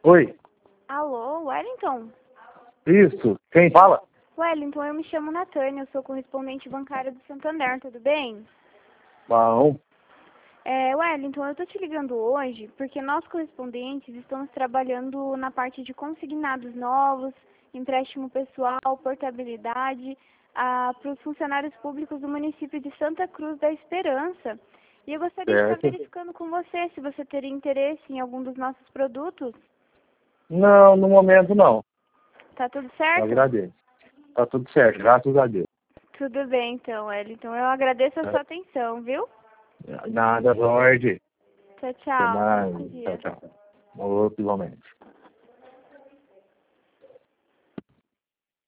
Oi, Alô, Wellington? isso. Quem fala? Wellington, eu me chamo Natânia, eu sou correspondente bancária do Santander, tudo bem? Bom, Wellington, eu tô te ligando hoje porque nós correspondentes estamos trabalhando na parte de consignados novos, empréstimo pessoal, portabilidade, para os funcionários públicos do município de Santa Cruz da Esperança. E eu gostaria de estar certo. verificando com você se você teria interesse em algum dos nossos produtos. Não, no momento não. Tá tudo Eu certo? agradeço. Tá tudo certo, graças a Deus. Tudo bem, então, Wellington. Eu agradeço a sua atenção, viu? Nada, Lorde. Tchau, Até tchau. mais. Bom Tchau, dia. tchau. Outro igualmente.